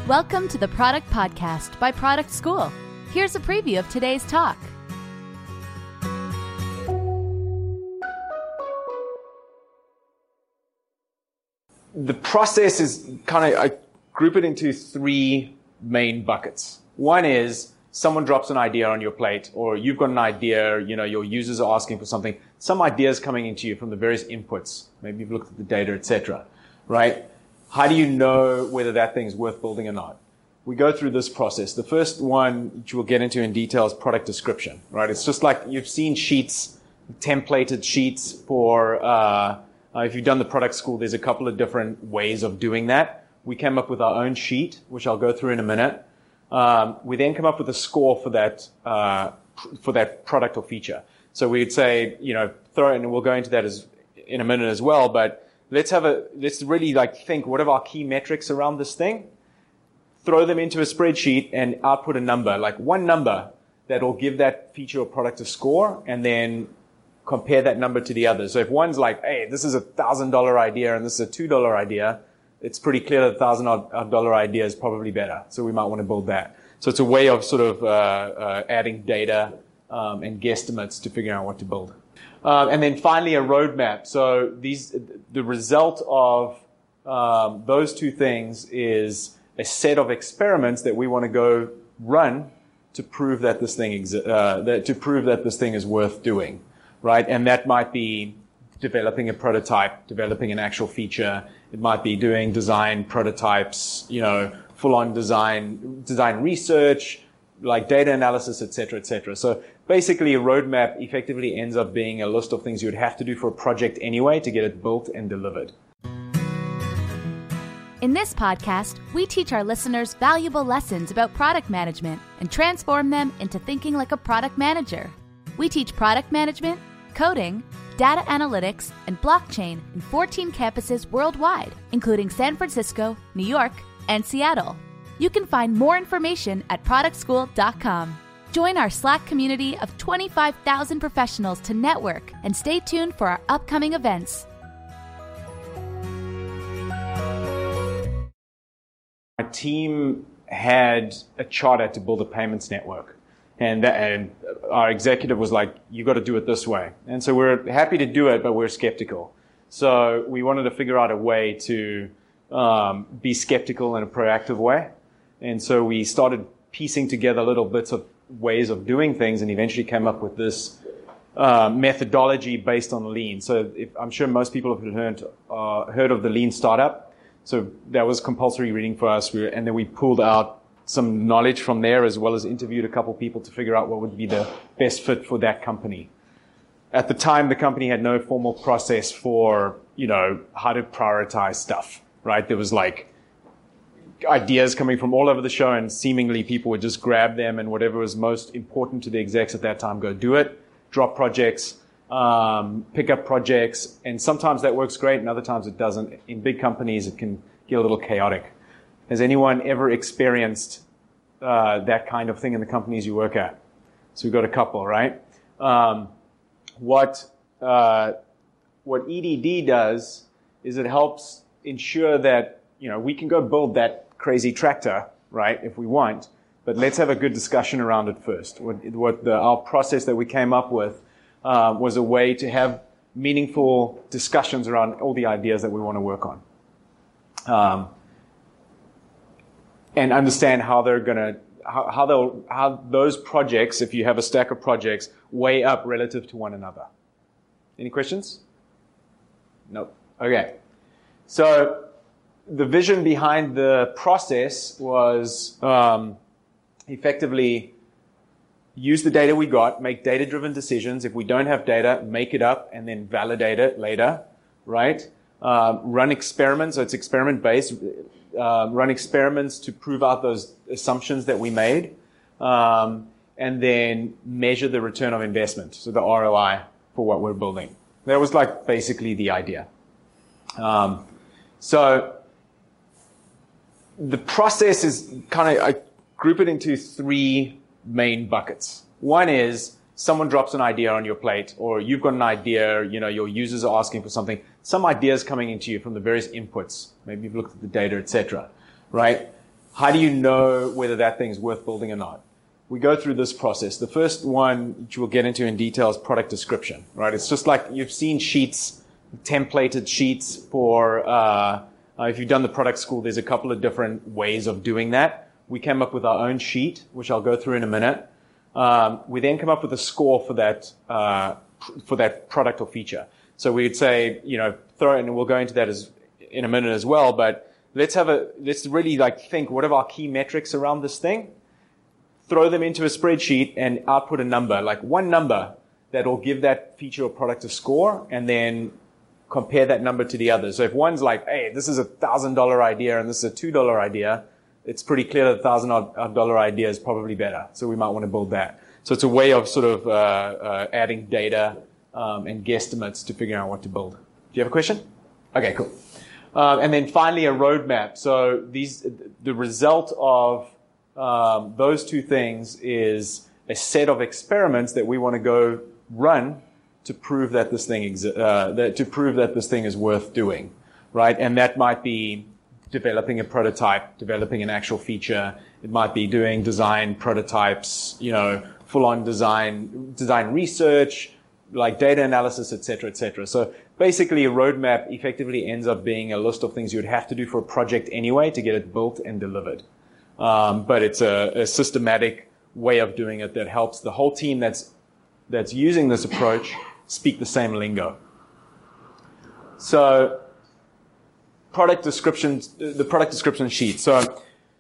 Welcome to the Product Podcast by Product School. Here's a preview of today's talk. The process is I group it into three main buckets. One is someone drops an idea on your plate, or you've got an idea, your users are asking for something. Some ideas coming into you from the various inputs. Maybe you've looked at the data, etc. Right? How do you know whether that thing's worth building or not? We go through this process. The first one, which we'll get into in detail, is product description. Right? It's just like you've seen sheets, templated sheets for, if you've done the product school, there's a couple of different ways of doing that. We came up with our own sheet, which I'll go through in a minute. We then come up with a score for that product or feature. So we'd say, throw it, and we'll go into that in a minute as well, but let's really think, what are our key metrics around this thing? Throw them into a spreadsheet and output a number, like one number that'll give that feature or product a score, and then compare that number to the others. So if one's like, hey, this is a $1,000 idea and this is a $2 idea, it's pretty clear that the $1,000 idea is probably better. So we might want to build that. So it's a way of sort of adding data and guesstimates to figure out what to build. And then finally, a roadmap. So the result of those two things is a set of experiments that we want to go run to prove that this thing is worth doing, right? And that might be developing a prototype, developing an actual feature. It might be doing design prototypes, full-on design research, like data analysis, et cetera, et cetera. So basically, a roadmap effectively ends up being a list of things you would have to do for a project anyway to get it built and delivered. In this podcast, we teach our listeners valuable lessons about product management and transform them into thinking like a product manager. We teach product management, coding, data analytics, and blockchain in 14 campuses worldwide, including San Francisco, New York, and Seattle. You can find more information at productschool.com. Join our Slack community of 25,000 professionals to network, and stay tuned for our upcoming events. My team had a charter to build a payments network. And our executive was like, you got to do it this way. And so we're happy to do it, but we're skeptical. So we wanted to figure out a way to be skeptical in a proactive way. And so we started piecing together little bits of ways of doing things, and eventually came up with this methodology based on Lean. So I'm sure most people have heard of the Lean Startup. So that was compulsory reading for us. And then we pulled out some knowledge from there, as well as interviewed a couple people to figure out what would be the best fit for that company. At the time, the company had no formal process for, how to prioritize stuff, right? There was ideas coming from all over the show, and seemingly people would just grab them, and whatever was most important to the execs at that time, go do it, drop projects, pick up projects, and sometimes that works great and other times it doesn't. In big companies, it can get a little chaotic. Has anyone ever experienced that kind of thing in the companies you work at? So we've got a couple, right? What EDD does is it helps ensure that, we can go build that crazy tractor, right, if we want, but let's have a good discussion around it first. Our process that we came up with was a way to have meaningful discussions around all the ideas that we want to work on. And understand how those projects, if you have a stack of projects, weigh up relative to one another. Any questions? Nope. Okay. So the vision behind the process was effectively use the data we got, make data-driven decisions. If we don't have data, make it up and then validate it later, right? Run experiments, so it's experiment-based. Run experiments to prove out those assumptions that we made, and then measure the return of investment, so the ROI for what we're building. That was basically the idea. So the process is I group it into three main buckets. One is someone drops an idea on your plate, or you've got an idea, your users are asking for something. Some ideas coming into you from the various inputs. Maybe you've looked at the data, etc. Right? how do you know whether that thing's worth building or not? We go through this process. The first one, which we'll get into in detail, is product description, right? It's just like you've seen sheets, templated sheets for, if you've done the product school, there's a couple of different ways of doing that. We came up with our own sheet, which I'll go through in a minute. We then come up with a score for that product or feature. So we'd say, throw in, and we'll go into that in a minute as well, but let's really think, what are our key metrics around this thing? Throw them into a spreadsheet and output a number, like one number that will give that feature or product a score, and then compare that number to the others. So if one's like, hey, this is $1,000 idea and this is a $2 idea, it's pretty clear that the $1,000 idea is probably better. So we might want to build that. So it's a way of sort of adding data and guesstimates to figure out what to build. Do you have a question? Okay, cool. And then finally, a roadmap. So the result of those two things is a set of experiments that we want to go run to prove that this thing is worth doing, right? And that might be developing a prototype, developing an actual feature. It might be doing design prototypes, full-on design research, like data analysis, et cetera, et cetera. So basically, a roadmap effectively ends up being a list of things you would have to do for a project anyway to get it built and delivered. But it's a systematic way of doing it that helps the whole team that's using this approach speak the same lingo. So the product description sheet. So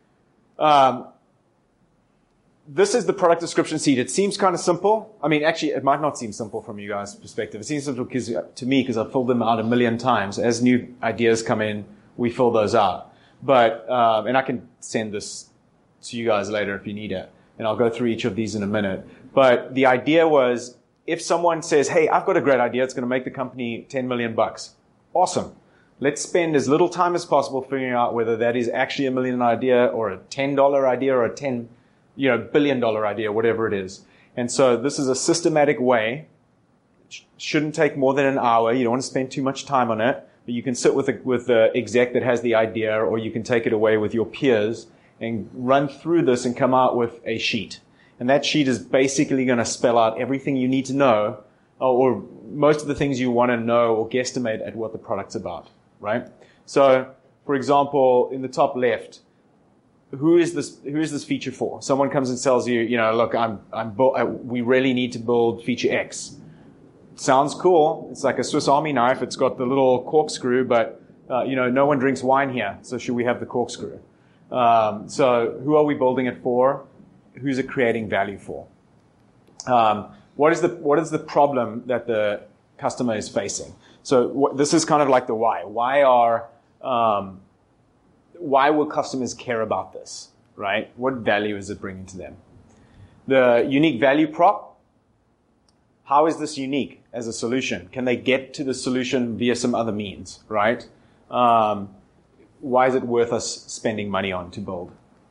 this is the product description sheet. It seems kind of simple. I mean, actually, it might not seem simple from you guys' perspective. It seems simple to me because I've filled them out 1,000,000 times. As new ideas come in, we fill those out. But and I can send this to you guys later if you need it, and I'll go through each of these in a minute. But the idea was, if someone says, "Hey, I've got a great idea. It's going to make the company $10 million." Awesome. Let's spend as little time as possible figuring out whether that is actually $1 million idea or a $10 idea or a $10 billion idea, whatever it is. And so this is a systematic way. It shouldn't take more than an hour. You don't want to spend too much time on it. But you can sit with the exec that has the idea, or you can take it away with your peers and run through this and come out with a sheet. And that sheet is basically going to spell out everything you need to know, or most of the things you want to know or guesstimate at what the product's about, right? So, for example, in the top left, who is this feature for? Someone comes and tells you, look, we really need to build feature X. Sounds cool. It's like a Swiss Army knife. It's got the little corkscrew, but no one drinks wine here, so should we have the corkscrew? So who are we building it for? Who's it creating value for? What is the problem that the customer is facing? So this is kind of like the why. Why will customers care about this, right? What value is it bringing to them? The unique value prop. How is this unique as a solution? Can they get to the solution via some other means, right? Why is it worth us spending money on to build?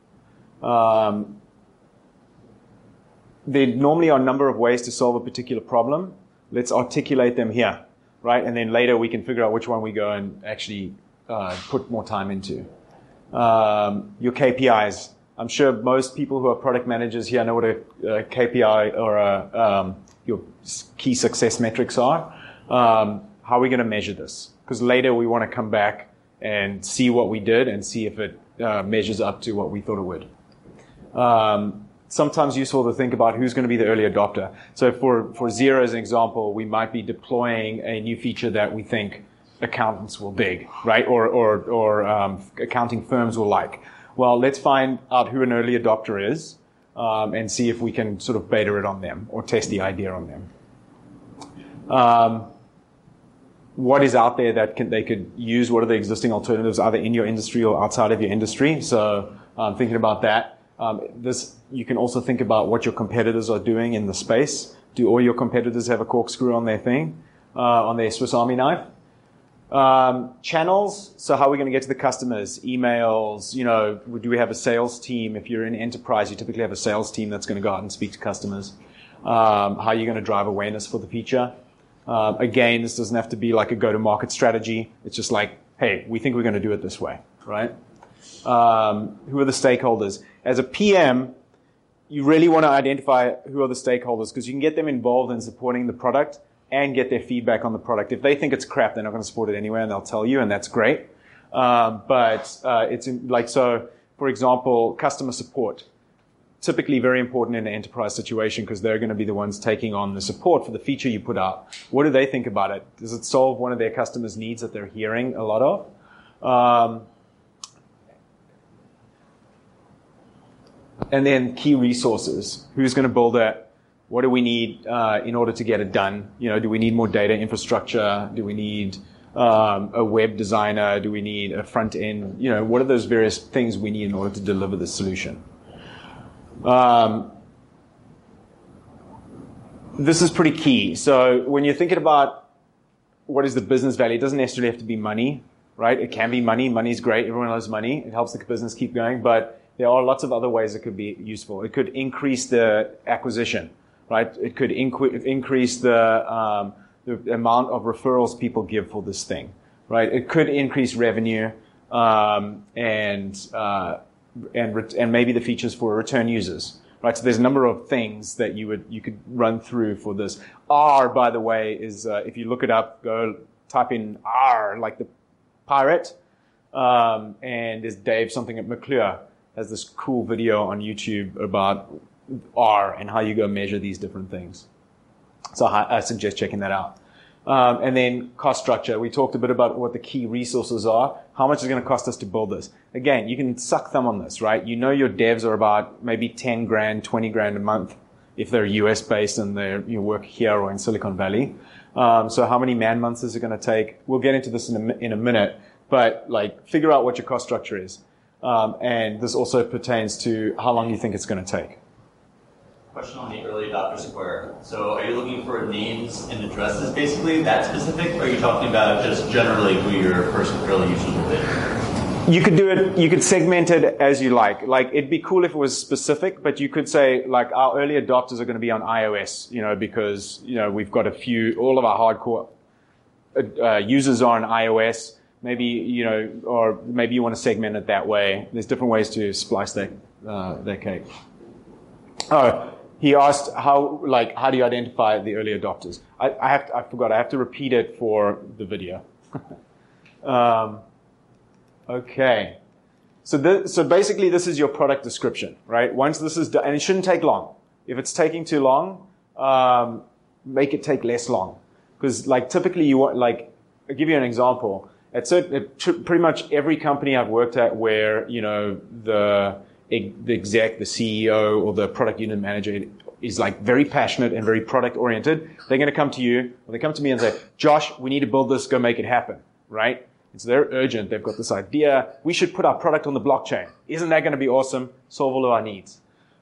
There normally are a number of ways to solve a particular problem. Let's articulate them here, right? And then later we can figure out which one we go and actually put more time into. Your KPIs. I'm sure most people who are product managers here know what a KPI or your key success metrics are. How are we going to measure this? Because later we want to come back and see what we did and see if it measures up to what we thought it would. Sometimes useful to think about who's going to be the early adopter. So for Xero as an example, we might be deploying a new feature that we think accountants will dig, right? Or accounting firms will like. Well, let's find out who an early adopter is and see if we can sort of beta it on them or test the idea on them. What is out there that they could use? What are the existing alternatives either in your industry or outside of your industry? So thinking about that. You can also think about what your competitors are doing in the space. Do all your competitors have a corkscrew on their thing, on their Swiss Army knife? Channels. So how are we going to get to the customers? Emails, do we have a sales team? If you're in enterprise, you typically have a sales team that's going to go out and speak to customers. How are you going to drive awareness for the feature? Again, this doesn't have to be like a go-to-market strategy. It's just like, hey, we think we're going to do it this way, right? Who are the stakeholders? As a PM, you really want to identify who are the stakeholders because you can get them involved in supporting the product and get their feedback on the product. If they think it's crap, they're not going to support it anyway, and they'll tell you, and that's great. So, for example, customer support. Typically very important in an enterprise situation because they're going to be the ones taking on the support for the feature you put out. What do they think about it? Does it solve one of their customers' needs that they're hearing a lot of? And then key resources. Who's going to build it? What do we need in order to get it done? Do we need more data infrastructure? Do we need a web designer? Do we need a front end? What are those various things we need in order to deliver the solution? This is pretty key. So when you're thinking about what is the business value, it doesn't necessarily have to be money, right? It can be money. Money's great. Everyone loves money. It helps the business keep going. But there are lots of other ways it could be useful. It could increase the acquisition, right? It could increase the amount of referrals people give for this thing, right? It could increase revenue and maybe the features for return users, right? So there's a number of things that you could run through for this. R, by the way, is if you look it up, go type in R like the pirate, and there's Dave something at McClure has this cool video on YouTube about R and how you go measure these different things. So I suggest checking that out. And then cost structure. We talked a bit about what the key resources are. How much is it going to cost us to build this? Again, you can suck thumb on this, right? Your devs are about maybe 10 grand, 20 grand a month if they're US based and they work here or in Silicon Valley. So how many man months is it going to take? We'll get into this in a minute, but figure out what your cost structure is. And this also pertains to how long you think it's going to take. Question on the early adopter square. So are you looking for names and addresses basically that specific, or are you talking about just generally who your first early users will be? You could do it, you could segment it as you like. It'd be cool if it was specific, but you could say, our early adopters are going to be on iOS, because, we've got all of our hardcore users are on iOS. Maybe, or maybe you want to segment it that way. There's different ways to splice that cake. Oh, he asked how do you identify the early adopters? I forgot. I have to repeat it for the video. Okay. So basically this is your product description, right? Once this is done, and it shouldn't take long. If it's taking too long, make it take less long. Because typically you want, I'll give you an example. At pretty much every company I've worked at where, the exec, the CEO, or the product unit manager is very passionate and very product oriented, they're going to come to you, or they come to me and say, Josh, we need to build this, go make it happen, right? And so they're urgent. They've got this idea. We should put our product on the blockchain. Isn't that going to be awesome? Solve all of our needs.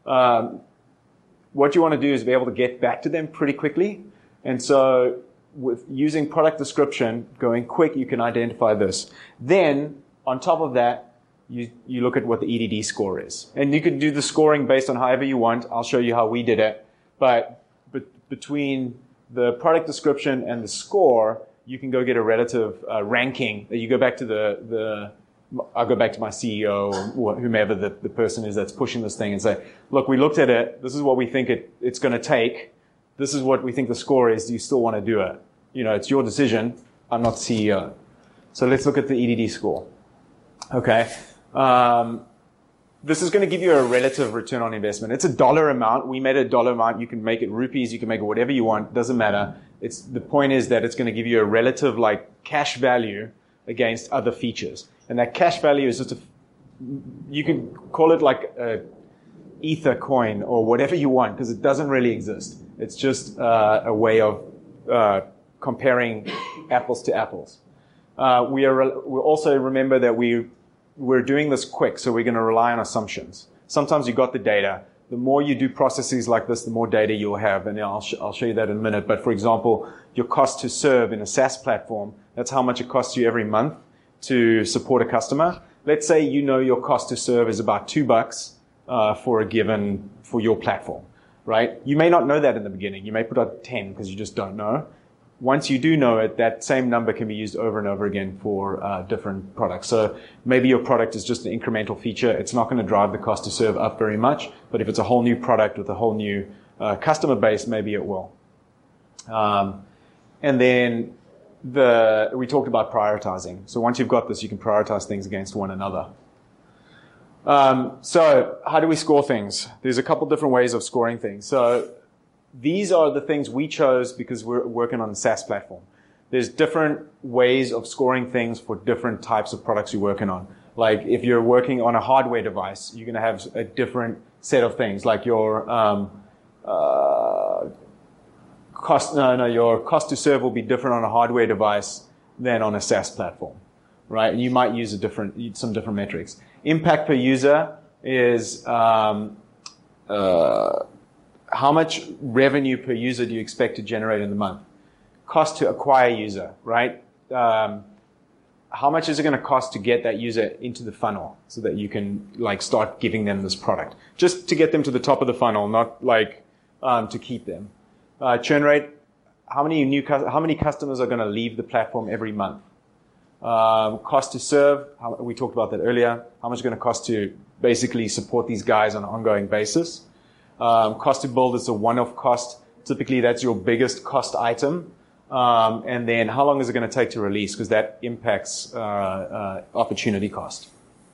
What you want to do is be able to get back to them pretty quickly. And so with using product description, going quick, you can identify this. Then, on top of that, you look at what the EDD score is. And you can do the scoring based on however you want. I'll show you how we did it. But between the product description and the score, you can go get a relative ranking. You go back to I'll go back to my CEO or whomever the person is that's pushing this thing and say, look, we looked at it. This is what we think it's going to take. This is what we think the score is. Do you still want to do it? It's your decision. I'm not the CEO. So let's look at the EDD score. Okay. This is going to give you a relative return on investment. It's a dollar amount. We made a dollar amount. You can make it rupees. You can make it whatever you want. Doesn't matter. The point is that it's going to give you a relative cash value against other features. And that cash value is just you can call it a Ether coin or whatever you want because it doesn't really exist. It's just a way of comparing apples to apples. We also remember that we're doing this quick, so we're going to rely on assumptions. Sometimes you got the data. The more you do processes like this, the more data you'll have, and I'll show you that in a minute. But for example, your cost to serve in a SaaS platform, that's how much it costs you every month to support a customer. Let's say your cost to serve is about $2 for your platform, right? You may not know that in the beginning. You may put out 10 because you just don't know. once you do know it, that same number can be used over and over again for different products. So maybe your product is just an incremental feature. It's not going to drive the cost to serve up very much. But if it's a whole new product with a whole new customer base, maybe it will. And then we talked about prioritizing. So once you've got this, you can prioritize things against one another. So how do we score things? There's a couple different ways of scoring things. So these are the things we chose because we're working on the SaaS platform. There's different ways of scoring things for different types of products you're working on. Like if you're working on a hardware device, you're going to have a different set of things. Like your your cost to serve will be different on a hardware device than on a SaaS platform, right? And you might use some different metrics. Impact per user is how much revenue per user do you expect to generate in the month? Cost to acquire user, right? How much is it going to cost to get that user into the funnel so that you can start giving them this product? Just to get them to the top of the funnel, not to keep them. Churn rate, how many customers are going to leave the platform every month? Cost to serve, we talked about that earlier. How much is it going to cost to basically support these guys on an ongoing basis? Cost to build is a one-off cost. Typically, that's your biggest cost item. And then how long is it going to take to release? Because that impacts opportunity cost.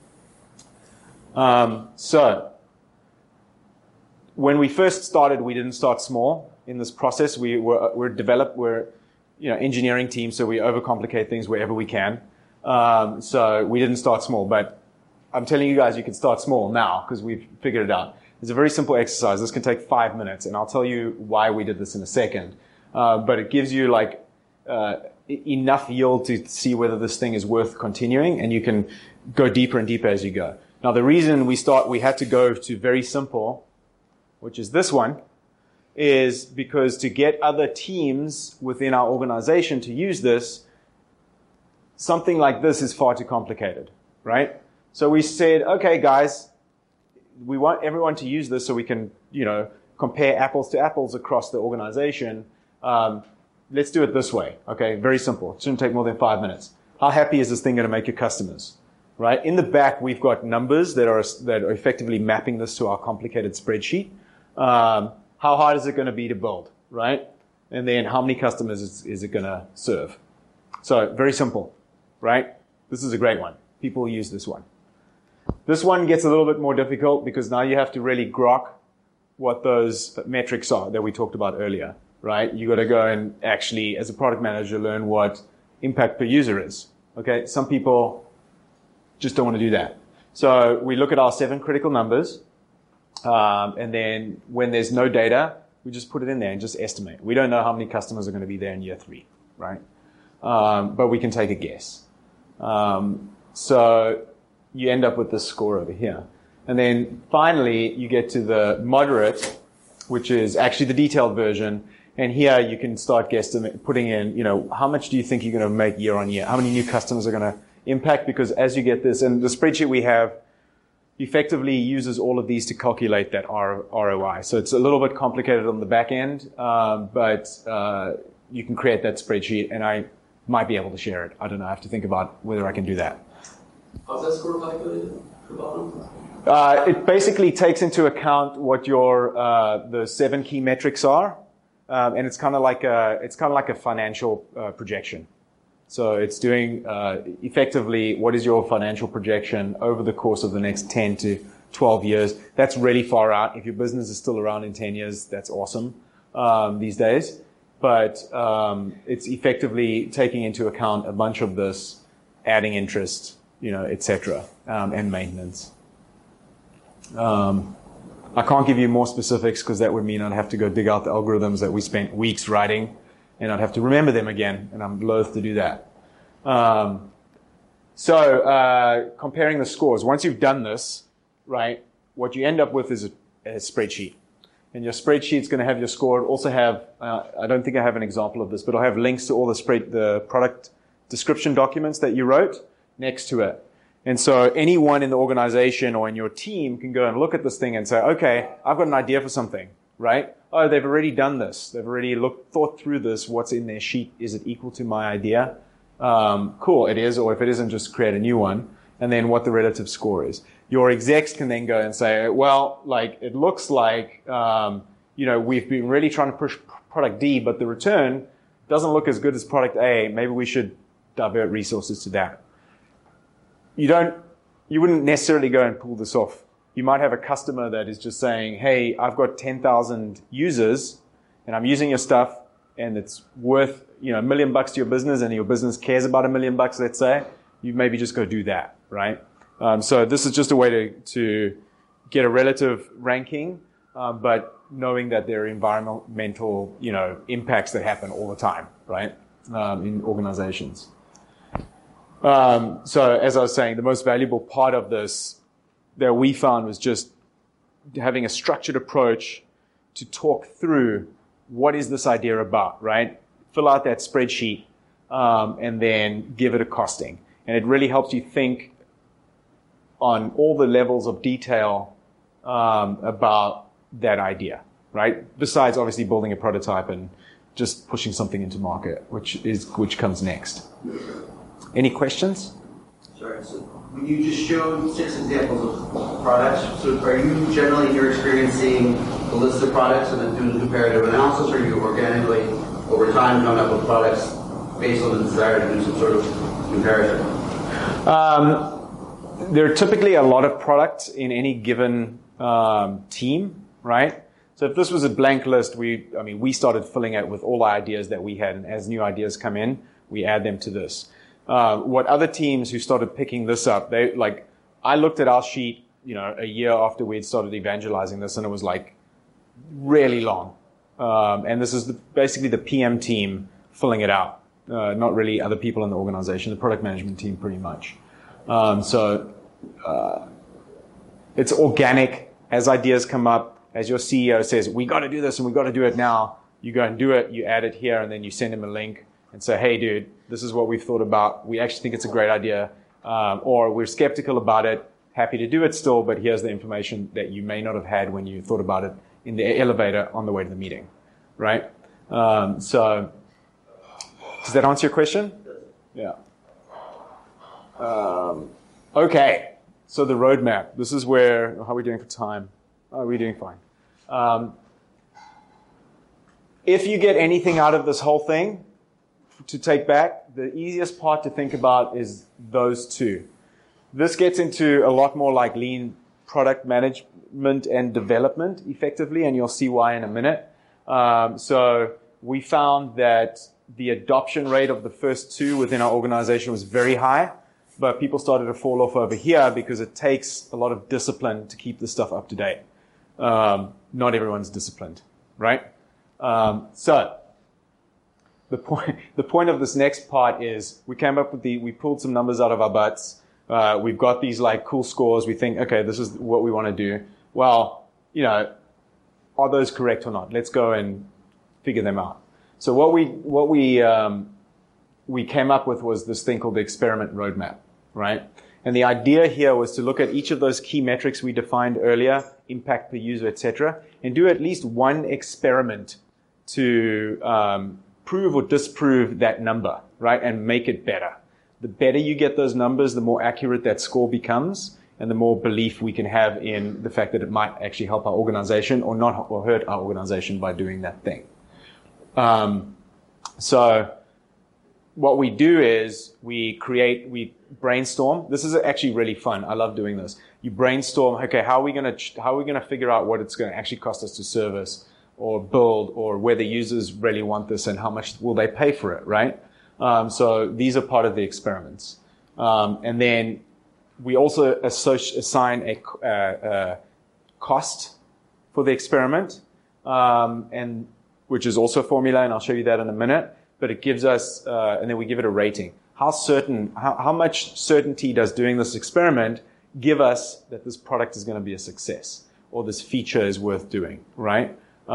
So when we first started, we didn't start small in this process. We're engineering team, so we overcomplicate things wherever we can. So we didn't start small, but I'm telling you guys, you can start small now because we've figured it out. It's a very simple exercise. This can take 5 minutes, and I'll tell you why we did this in a second. But it gives you enough yield to see whether this thing is worth continuing, and you can go deeper and deeper as you go. Now, the reason we had to go to very simple, which is this one, is because to get other teams within our organization to use this, something like this is far too complicated, right? So we said, okay, guys, we want everyone to use this so we can, compare apples to apples across the organization. Let's do it this way. Okay, very simple. It shouldn't take more than 5 minutes. How happy is this thing going to make your customers? Right? In the back, we've got numbers that are effectively mapping this to our complicated spreadsheet. How hard is it going to be to build? Right? And then how many customers is it going to serve? So very simple, right? This is a great one. People use this one. This one gets a little bit more difficult because now you have to really grok what those metrics are that we talked about earlier, right? You got to go and actually, as a product manager, learn what impact per user is. Okay, some people just don't want to do that. So we look at our 7 critical numbers, and then when there's no data, we just put it in there and just estimate. We don't know how many customers are going to be there in year 3, right? But we can take a guess. So you end up with this score over here. And then finally, you get to the moderate, which is actually the detailed version. And here you can start putting in, how much do you think you're going to make year on year? How many new customers are going to impact? Because as you get this, and the spreadsheet we have effectively uses all of these to calculate that ROI. So it's a little bit complicated on the back end, but you can create that spreadsheet, and I might be able to share it. I don't know. I have to think about whether I can do that. How's that score calculated? It basically takes into account what your the 7 key metrics are, and it's kind of like a financial projection. So it's doing effectively what is your financial projection over the course of the next 10 to 12 years. That's really far out. If your business is still around in 10 years, that's awesome these days. But it's effectively taking into account a bunch of this, adding interest, etc., and maintenance. I can't give you more specifics because that would mean I'd have to go dig out the algorithms that we spent weeks writing, and I'd have to remember them again, and I'm loath to do that. So comparing the scores. Once you've done this, right, what you end up with is a spreadsheet. And your spreadsheet's going to have your score. It'll also have, I don't think I have an example of this, but I'll have links to all the product description documents that you wrote next to it. And so anyone in the organization or in your team can go and look at this thing and say, okay, I've got an idea for something, right? oh, they've already done this. They've already thought through this. What's in their sheet? Is it equal to my idea? Cool, it is. Or if it isn't, just create a new one. And then what the relative score is. Your execs can then go and say, well, like, it looks like, we've been really trying to push product D, but the return doesn't look as good as product A. Maybe we should divert resources to that. You wouldn't necessarily go and pull this off. You might have a customer that is just saying, hey, I've got 10,000 users and I'm using your stuff and it's worth, $1 million to your business and your business cares about $1 million, let's say. You maybe just go do that, right? So this is just a way to get a relative ranking, but knowing that there are environmental, impacts that happen all the time, right? In organizations. So as I was saying, the most valuable part of this that we found was just having a structured approach to talk through what is this idea about, right? Fill out that spreadsheet, and then give it a costing. And it really helps you think on all the levels of detail, about that idea, right? Besides obviously building a prototype and just pushing something into market, which comes next. Any questions? Sorry, so when you just showed 6 examples of products, so are you generally in your experience seeing a list of products and then doing a comparative analysis, or are you organically, over time, coming up with products based on the desire to do some sort of comparison? There are typically a lot of products in any given team, right? So if this was a blank list, we started filling it with all the ideas that we had, and as new ideas come in, we add them to this. What other teams who started picking this up, I looked at our sheet, a year after we'd started evangelizing this, and it was like really long. And this is basically the PM team filling it out, not really other people in the organization, the product management team pretty much. So it's organic. As ideas come up, as your CEO says, we got to do this and we got to do it now, you go and do it, you add it here, and then you send him a link and say, hey, dude, this is what we've thought about. We actually think it's a great idea. Or we're skeptical about it, happy to do it still, but here's the information that you may not have had when you thought about it in the elevator on the way to the meeting, right? So does that answer your question? Yeah. Okay. So the roadmap. This is where, how are we doing for time? Oh, we're doing fine. If you get anything out of this whole thing to take back, the easiest part to think about is those two. This gets into a lot more like lean product management and development effectively, and you'll see why in a minute. So we found that the adoption rate of the first two within our organization was very high, but people started to fall off over here because it takes a lot of discipline to keep this stuff up to date. Not everyone's disciplined, right? So the point of this next part is we came up with we pulled some numbers out of our butts. We've got these like cool scores. We think, okay, this is what we want to do. Well, are those correct or not? Let's go and figure them out. So what we came up with was this thing called the experiment roadmap, right? And the idea here was to look at each of those key metrics we defined earlier, impact per user, etc., and do at least one experiment to prove or disprove that number, right? And make it better. The better you get those numbers, the more accurate that score becomes, and the more belief we can have in the fact that it might actually help our organization or not, or hurt our organization by doing that thing. So what we do is we brainstorm. This is actually really fun. I love doing this. You brainstorm, okay, how are we going to figure out what it's going to actually cost us to service or build, or whether users really want this and how much will they pay for it, right? So these are part of the experiments. And then we also assign a cost for the experiment, and which is also a formula, and I'll show you that in a minute. But it gives us, and then we give it a rating. How much certainty does doing this experiment give us that this product is going to be a success, or this feature is worth doing, right?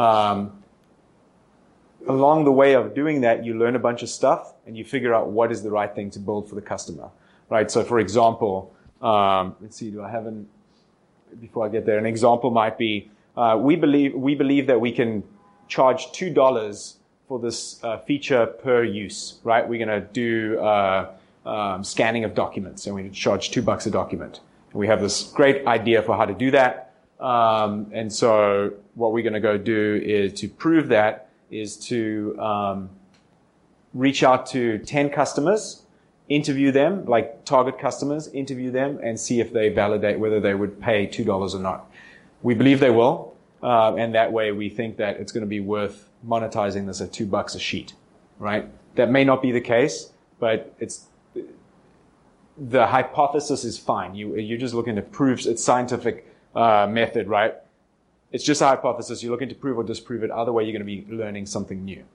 Along the way of doing that, you learn a bunch of stuff, and you figure out what is the right thing to build for the customer, right? So, for example, let's see, before I get there, an example might be, we believe that we can charge $2 for this feature per use, right? We're going to do scanning of documents, and we charge $2 a document. And we have this great idea for how to do that. And so what we're going to go do is to prove that is to reach out to 10 customers, interview them, like target customers, interview them, and see if they validate whether they would pay $2 or not. We believe they will, and that way we think that it's going to be worth monetizing this at $2 a sheet, right? That may not be the case, but the hypothesis is fine. You're just looking to prove it's scientific method, right? It's just a hypothesis. You're looking to prove or disprove it. Other way, you're going to be learning something new.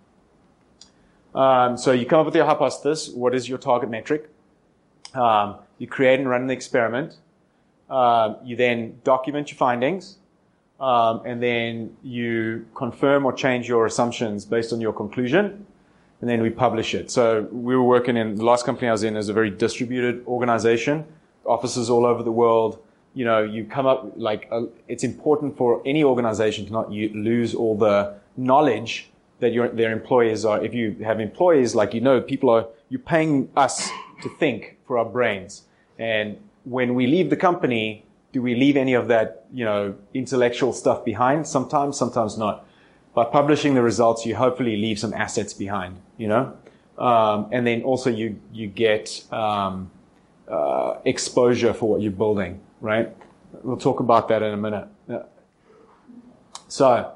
So you come up with your hypothesis. What is your target metric? You create and run the experiment. You then document your findings. And then you confirm or change your assumptions based on your conclusion. And then we publish it. So we were working in, the last company I was in is a very distributed organization, offices all over the world. You know, you come up, it's important for any organization to not lose all the knowledge that their employees are. If you have employees, you're paying us to think for our brains. And when we leave the company, do we leave any of that, intellectual stuff behind? Sometimes not. By publishing the results, you hopefully leave some assets behind, and then also you get exposure for what you're building, right? We'll talk about that in a minute. Yeah. So,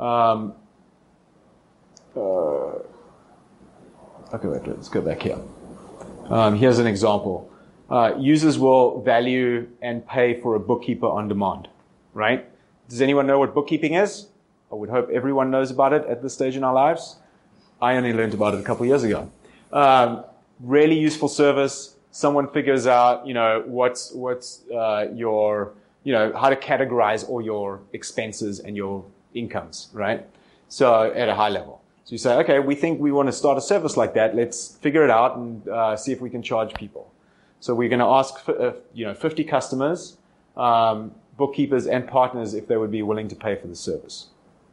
okay, wait, let's go back here. Here's an example. Users will value and pay for a bookkeeper on demand, right? Does anyone know what bookkeeping is? I would hope everyone knows about it at this stage in our lives. I only learned about it a couple of years ago. Really useful service. Someone figures out, what's your, how to categorize all your expenses and your incomes, right? So at a high level. So you say, okay, we think we want to start a service like that. Let's figure it out and see if we can charge people. So we're going to ask, 50 customers, bookkeepers and partners if they would be willing to pay for the service.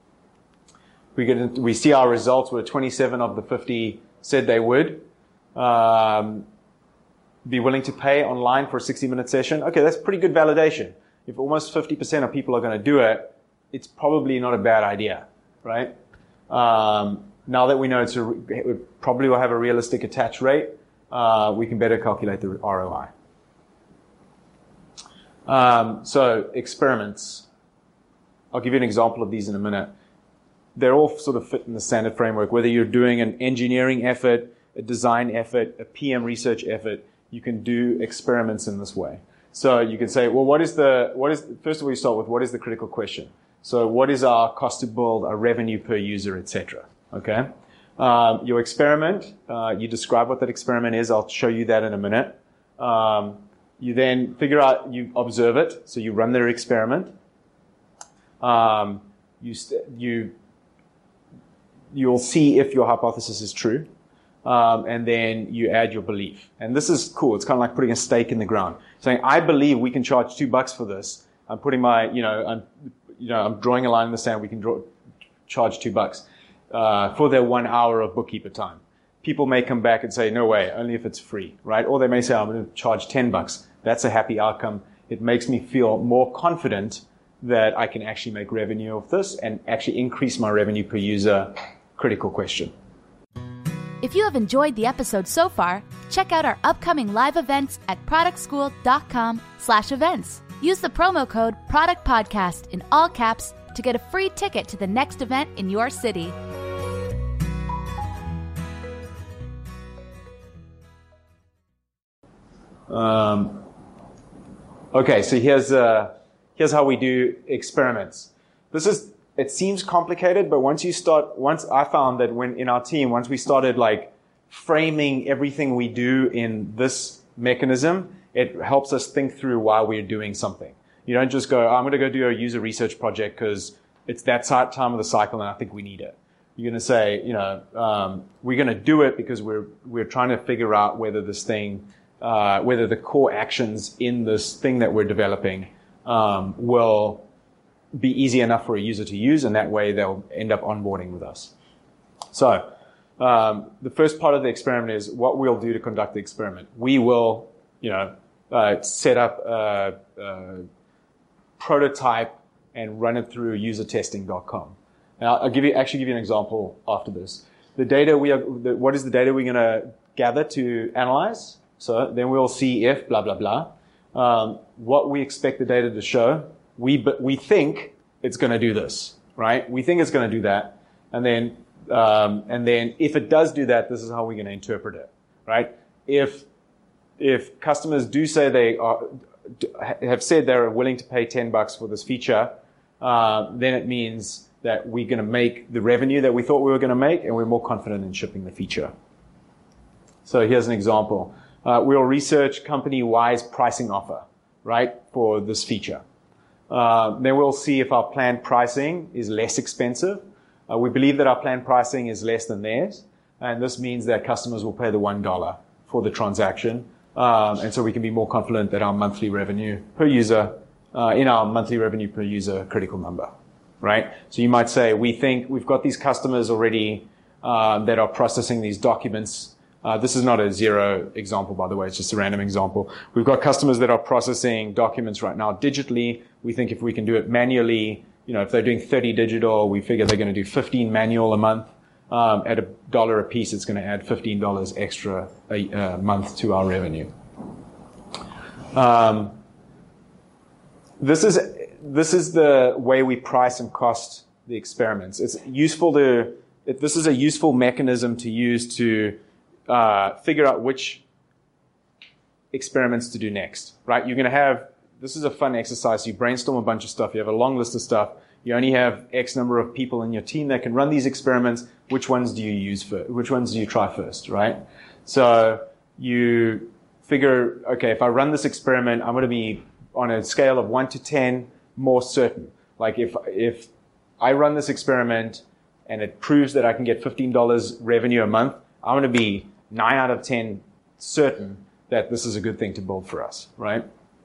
We see our results where 27 of the 50 said they would be willing to pay online for a 60-minute session. Okay, that's pretty good validation. If almost 50% of people are going to do it, it's probably not a bad idea, right? Now that we know it probably will have a realistic attach rate, we can better calculate the ROI. So experiments. I'll give you an example of these in a minute. They're all sort of fit in the standard framework. Whether you're doing an engineering effort, a design effort, a PM research effort, you can do experiments in this way. So you can say, well, first of all, you start with what is the critical question? So what is our cost to build, our revenue per user, etc. Okay? Your experiment, you describe what that experiment is. I'll show you that in a minute. You then figure out, you observe it. So you run their experiment. You'll see if your hypothesis is true. And then you add your belief. And this is cool. It's kind of like putting a stake in the ground. Saying, I believe we can charge $2 for this. I'm putting my, I'm drawing a line in the sand. We can charge $2 for their 1 hour of bookkeeper time. People may come back and say, no way, only if it's free, right? Or they may say, I'm going to charge $10. That's a happy outcome. It makes me feel more confident that I can actually make revenue of this and actually increase my revenue per user. Critical question. If you have enjoyed the episode so far, check out our upcoming live events at productschool.com/events. Use the promo code PRODUCTPODCAST in all caps to get a free ticket to the next event in your city. Okay, so here's how we do experiments. It seems complicated, but once I found that in our team, once we started framing everything we do in this mechanism, it helps us think through why we're doing something. You don't just go, I'm going to go do a user research project because it's that time of the cycle and I think we need it. You're going to say, we're going to do it because we're trying to figure out whether this thing, whether the core actions in this thing that we're developing will be easy enough for a user to use, and that way they'll end up onboarding with us. So the first part of the experiment is what we'll do to conduct the experiment. We will, set up a prototype and run it through usertesting.com. Now, I'll give you an example after this. What is the data we're going to gather to analyze? So then we'll see if blah, blah, blah. What we expect the data to show. We think it's going to do this, right? We think it's going to do that. And then if it does do that, this is how we're going to interpret it, right? If customers do say have said they're willing to pay $10 for this feature, then it means that we're going to make the revenue that we thought we were going to make, and we're more confident in shipping the feature. So here's an example. We'll research company Y's pricing offer, right, for this feature. Then we'll see if our planned pricing is less expensive. We believe that our planned pricing is less than theirs, and this means that customers will pay the $1 for the transaction. And so we can be more confident that our monthly revenue per user, in our monthly revenue per user critical number, right? So you might say, we think we've got these customers already that are processing these documents. This is not a zero example, by the way. It's just a random example. We've got customers that are processing documents right now digitally. We think if we can do it manually, if they're doing 30 digital, we figure they're going to do 15 manual a month. At $1 a piece, it's going to add $15 extra a month to our revenue. This is the way we price and cost the experiments. It's useful this is a useful mechanism to use to figure out which experiments to do next, right? This is a fun exercise. You brainstorm a bunch of stuff. You have a long list of stuff. You only have X number of people in your team that can run these experiments. Which ones do you use first? Which ones do you try first, right? So you figure, okay, if I run this experiment, I'm going to be on a scale of 1 to 10 more certain. Like if I run this experiment and it proves that I can get $15 revenue a month, I'm going to be 9 out of 10 certain that this is a good thing to build for us, right?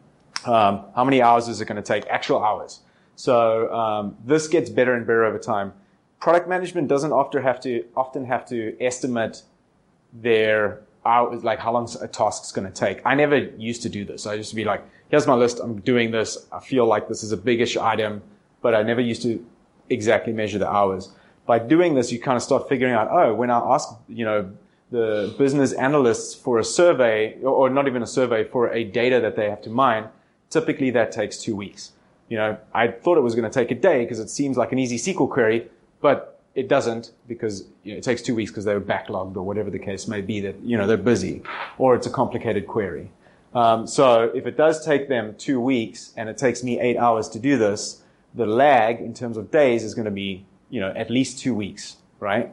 How many hours is it going to take? Actual hours. So this gets better and better over time. Product management doesn't often have to estimate their hours, like how long a task's going to take. I never used to do this. I used to be like, here's my list. I'm doing this. I feel like this is a biggish item, but I never used to exactly measure the hours. By doing this, you kind of start figuring out, when I ask, the business analysts for a survey, or not even a survey, for a data that they have to mine, typically that takes 2 weeks. I thought it was going to take a day because it seems like an easy SQL query, but it doesn't because it takes 2 weeks because they were backlogged or whatever the case may be that, they're busy or it's a complicated query. So if it does take them 2 weeks and it takes me 8 hours to do this, the lag in terms of days is going to be, at least 2 weeks, right?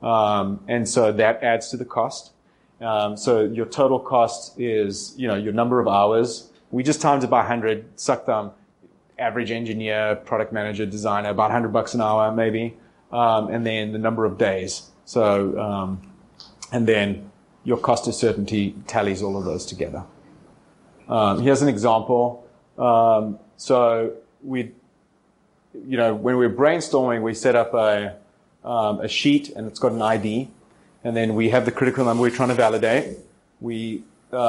And so that adds to the cost. So your total cost is, your number of hours. We just times it by 100, suck thumb, average engineer, product manager, designer, about $100 an hour maybe. And then the number of days. So, and then your cost of certainty tallies all of those together. Here's an example. So when we were brainstorming, we set up a sheet and it's got an ID. And then we have the critical number we're trying to validate. We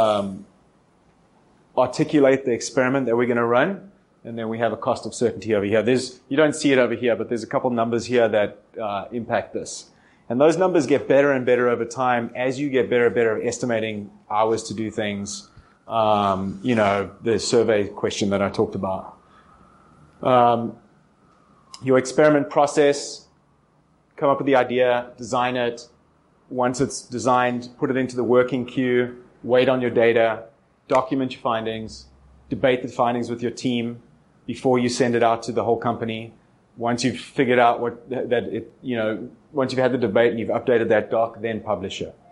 articulate the experiment that we're going to run. And then we have a cost of certainty over here. You don't see it over here, but there's a couple numbers here that impact this. And those numbers get better and better over time as you get better and better at estimating hours to do things. The survey question that I talked about. Your experiment process, come up with the idea, design it. Once it's designed, put it into the working queue, wait on your data, document your findings, debate the findings with your team before you send it out to the whole company. Once you've figured out once you've had the debate and you've updated that doc, then publish it.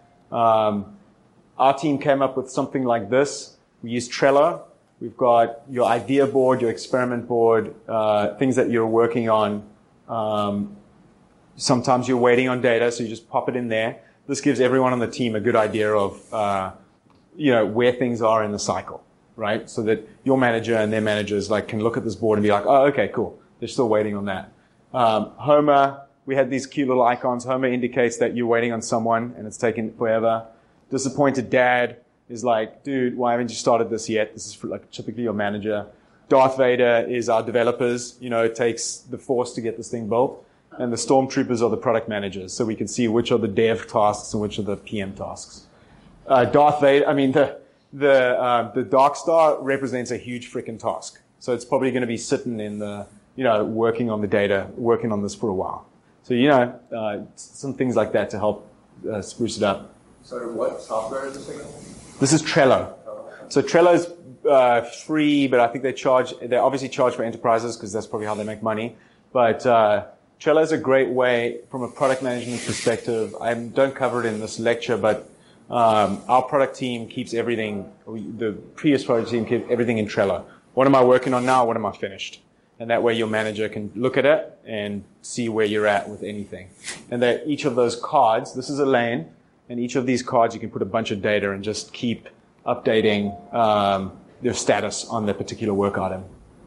Our team came up with something like this. We use Trello. We've got your idea board, your experiment board, things that you're working on. Sometimes you're waiting on data, so you just pop it in there. This gives everyone on the team a good idea of, where things are in the cycle, right? So that your manager and their managers like can look at this board and be like, oh, okay, cool. They're still waiting on that. Homer, we had these cute little icons. Homer indicates that you're waiting on someone and it's taken forever. Disappointed dad is like, dude, why haven't you started this yet? This is for like typically your manager. Darth Vader is our developers. You know, it takes the Force to get this thing built. And the Stormtroopers are the product managers. So we can see which are the dev tasks and which are the PM tasks. Darth Vader, I mean, the Dark Star represents a huge freaking task. So it's probably going to be sitting in the, you know, working on the data, working on this for a while. So, you know, some things like that to help spruce it up. So what software is this again? This is Trello. So Trello's free, but I think they obviously charge for enterprises because that's probably how they make money. But Trello is a great way from a product management perspective. I don't cover it in this lecture, but our product team keeps everything, the previous product team keeps everything in Trello. What am I working on now? What am I finished? And that way your manager can look at it and see where you're at with anything. And that each of those cards, this is a lane, and each of these cards you can put a bunch of data and just keep updating their status on that particular work item.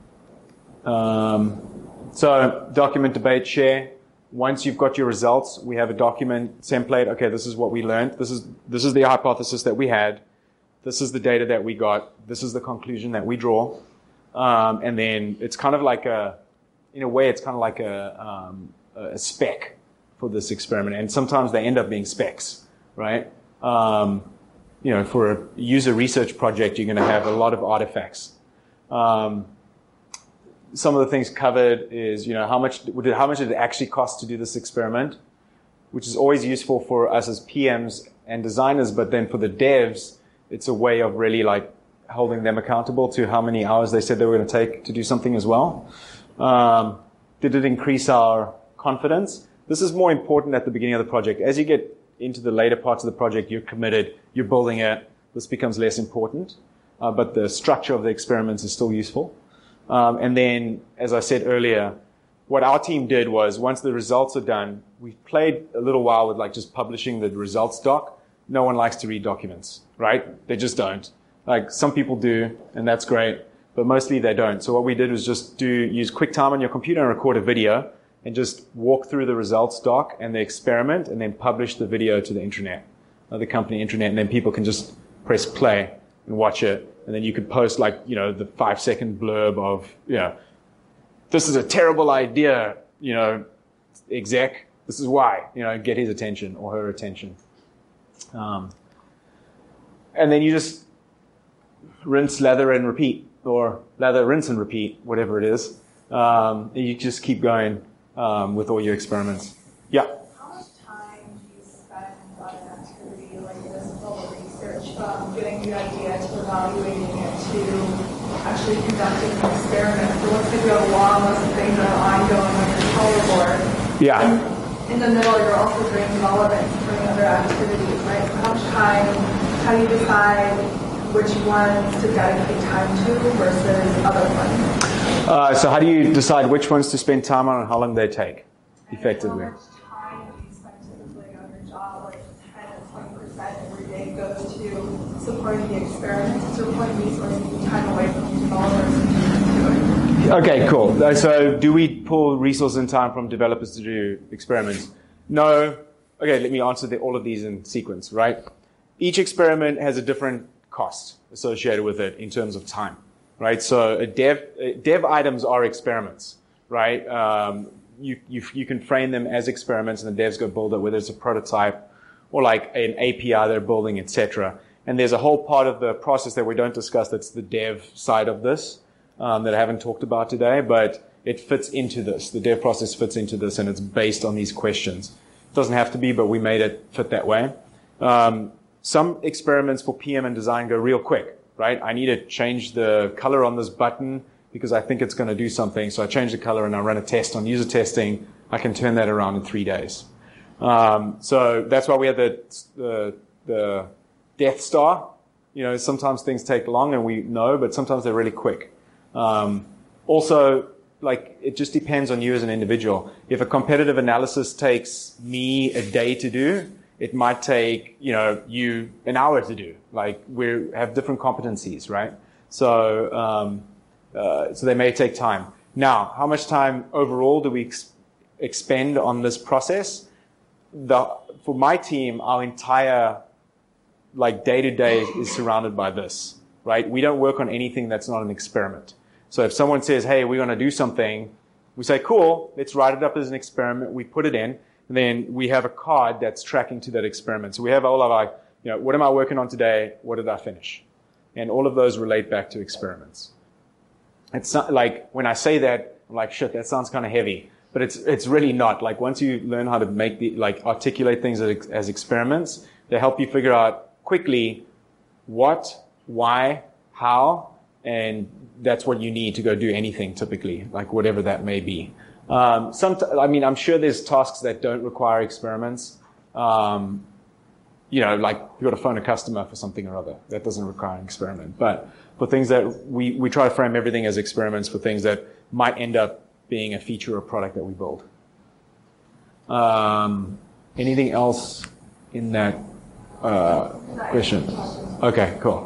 So document, debate, share. Once you've got your results, we have a document template. Okay, this is what we learned. This is the hypothesis that we had. This is the data that we got. This is the conclusion that we draw. And then it's kind of like in a way, it's kind of like a spec for this experiment. And sometimes they end up being specs, right? You know, for a user research project, you're going to have a lot of artifacts. Some of the things covered is, you know, how much did it actually cost to do this experiment, which is always useful for us as PMs and designers, but then for the devs, it's a way of really like holding them accountable to how many hours they said they were going to take to do something as well. Did it increase our confidence? This is more important at the beginning of the project. As you get into the later parts of the project, you're committed, you're building it, this becomes less important, but the structure of the experiments is still useful. And then, as I said earlier, what our team did was once the results are done, we played a little while with like just publishing the results doc. No one likes to read documents, right? They just don't. Like some people do, and that's great, but mostly they don't. So what we did was just use QuickTime on your computer and record a video and just walk through the results doc and the experiment and then publish the video to the intranet, the company intranet, and then people can just press play and watch it. And then you could post like, you know, the 5-second blurb of, you know, this is a terrible idea, you know, exec, this is why, you know, get his attention or her attention. And then you just rinse, lather, and repeat, or lather, rinse, and repeat, whatever it is. You just keep going with all your experiments. Yeah? How much time do you spend on an activity like this with all the research, from getting the idea to evaluating it to actually conducting an experiment? So once they go along, lots of things are ongoing on your color board. Yeah. And in the middle, you're also doing development for other activities, right? So how much time, how do you decide which ones to dedicate time to versus other ones? So how do you decide which ones to spend time on and how long they take, effectively? And how much time do you spend typically on your job, like 10 or 20% every day goes to supporting the experiments, to putting resources time away from developers? Okay, cool. So do we pull resources and time from developers to do experiments? No. Okay, let me answer all of these in sequence, right? Each experiment has a different cost associated with it in terms of time, right? So dev items are experiments, right? You can frame them as experiments and the devs go build it, whether it's a prototype or like an API they're building, etc. And there's a whole part of the process that we don't discuss that's the dev side of this that I haven't talked about today, but it fits into this. The dev process fits into this and it's based on these questions. It doesn't have to be, but we made it fit that way. Some experiments for PM and design go real quick, right? I need to change the color on this button because I think it's going to do something. So I change the color and I run a test on user testing. I can turn that around in 3 days. So that's why we have the Death Star. You know, sometimes things take long and we know, but sometimes they're really quick. Also, like, it just depends on you as an individual. If a competitive analysis takes me a day to do, it might take, you know, you an hour to do. Like, we have different competencies, right? So they may take time. Now, how much time overall do we expend on this process? For my team, our entire day-to-day is surrounded by this, right? We don't work on anything that's not an experiment. So if someone says, hey, we're going to do something, we say, cool, let's write it up as an experiment. We put it in, and then we have a card that's tracking to that experiment. So we have all of our, what am I working on today? What did I finish? And all of those relate back to experiments. It's not like, when I say that, I'm like, shit, that sounds kind of heavy. But it's really not. Like, once you learn how to articulate things as experiments, they help you figure out quickly what, why, how, and that's what you need to go do anything typically, like whatever that may be. I'm sure there's tasks that don't require experiments. Like you got to phone a customer for something or other. That doesn't require an experiment. But for things that we try to frame everything as experiments for things that might end up being a feature or product that we build. Anything else in that question? Okay, cool.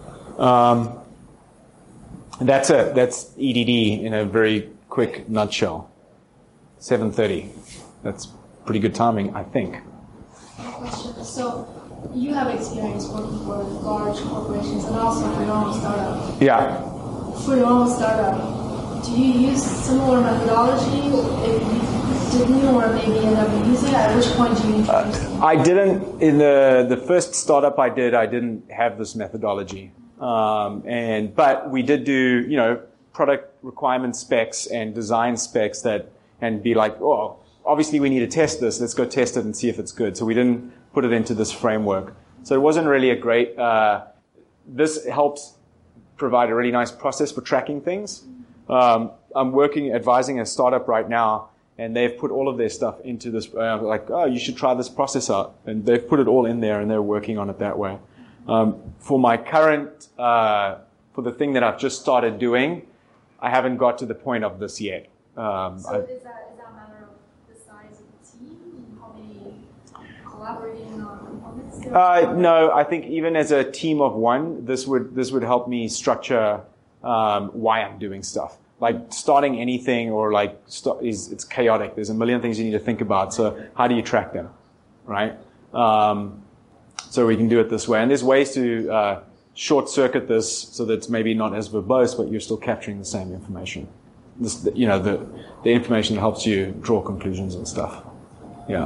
That's it. That's EDD in a very quick nutshell. 7:30. That's pretty good timing, I think. Question. So you have experience working for large corporations and also for your own startup. Yeah. For your own startup, do you use similar methodology? If you didn't or maybe end up using it, at which point do you introduce it? I didn't. In the first startup I didn't have this methodology. But we did do, product requirement specs and design specs and be like, oh, obviously we need to test this. Let's go test it and see if it's good. So we didn't put it into this framework. So it wasn't really a great, this helps provide a really nice process for tracking things. I'm advising a startup right now, and they've put all of their stuff into this, you should try this process out. And they've put it all in there and they're working on it that way. For my current, for the thing that I've just started doing, I haven't got to the point of this yet. So is that a matter of the size of the team? How many collaborating on components? No, I think even as a team of one, this would help me structure why I'm doing stuff. Like starting anything or it's chaotic. There's a million things you need to think about. So how do you track them, right? So we can do it this way. And there's ways to short circuit this so that it's maybe not as verbose, but you're still capturing the same information. The information that helps you draw conclusions and stuff. Yeah.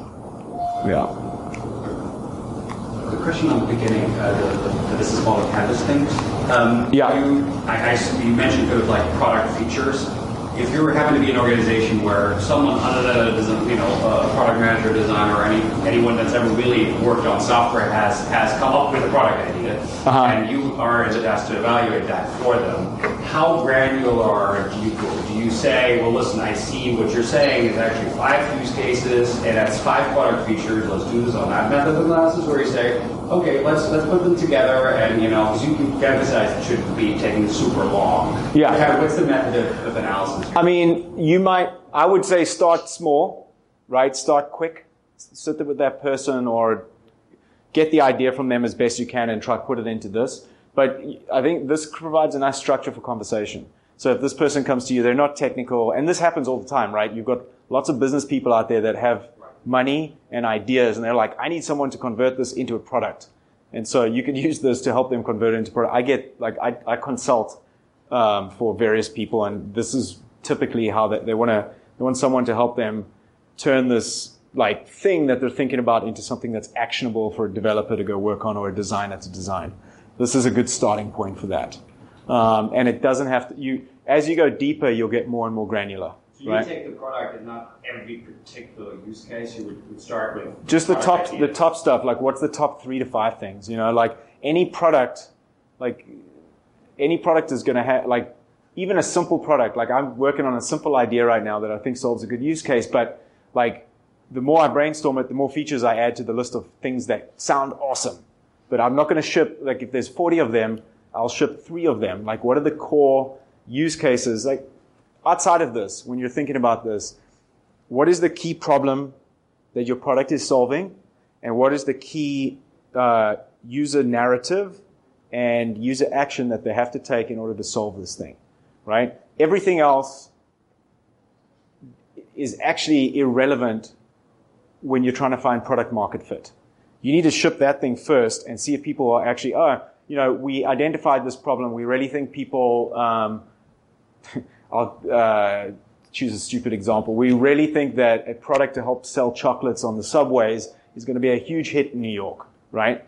The question on the beginning, the business model canvas thing. You mentioned kind of like product features. If you happen to be an organization where someone other than a product manager, designer, or anyone that's ever really worked on software has come up with a product idea, and you are asked to evaluate that for them, how granular do you go? Do you say, well, listen, I see what you're saying is actually 5 use cases, and that's 5 product features. Let's do this on that method of analysis, or you say, okay, let's put them together, and because you can emphasize it shouldn't be taking super long. Yeah. What's the method of analysis? I mean, I would say start small, right? Start quick. Sit there with that person or get the idea from them as best you can and try to put it into this. But I think this provides a nice structure for conversation. So if this person comes to you, they're not technical, and this happens all the time, right? You've got lots of business people out there that have money and ideas, and they're like, I need someone to convert this into a product. And so you can use this to help them convert it into product. I consult for various people, and this is typically how they want someone to help them turn this thing that they're thinking about into something that's actionable for a developer to go work on or a designer to design. This is a good starting point for that. And it doesn't have to, as you go deeper, you'll get more and more granular. So you take the product and not every particular use case. You would start with just the top stuff. Like, what's the top 3 to 5 things? Any product is going to have, even a simple product. Like, I'm working on a simple idea right now that I think solves a good use case. But the more I brainstorm it, the more features I add to the list of things that sound awesome. But I'm not going to ship, if there's 40 of them, I'll ship 3 of them. What are the core use cases? Outside of this, when you're thinking about this, what is the key problem that your product is solving? And what is the key user narrative and user action that they have to take in order to solve this thing, right? Everything else is actually irrelevant when you're trying to find product market fit. You need to ship that thing first and see if people are actually, we identified this problem. We really think people, I'll choose a stupid example. We really think that a product to help sell chocolates on the subways is going to be a huge hit in New York, right?